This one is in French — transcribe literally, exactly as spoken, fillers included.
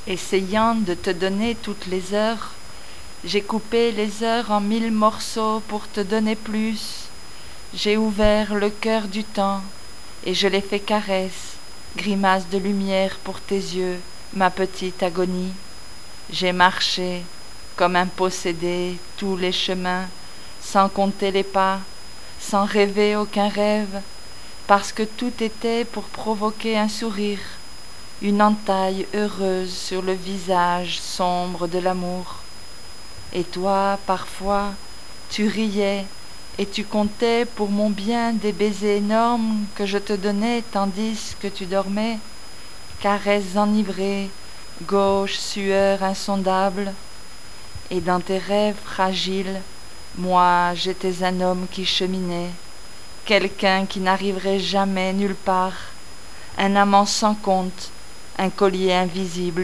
Essayant de te donner toutes les heures, j'ai coupé les heures en mille morceaux pour te donner plus. J'ai ouvert le cœur du temps et je l'ai fait caresse, grimace de lumière pour tes yeux, ma petite agonie. J'ai marché comme un possédé tous les chemins, sans compter les pas, sans rêver aucun rêve, parce que tout était pour provoquer un sourire, une entaille heureuse sur le visage sombre de l'amour. Et toi, parfois, tu riais et tu comptais pour mon bien des baisers énormes que je te donnais tandis que tu dormais, caresses enivrées, gauche sueur insondable. Et dans tes rêves fragiles, moi j'étais un homme qui cheminait, quelqu'un qui n'arriverait jamais nulle part, un amant sans compte, un collier invisible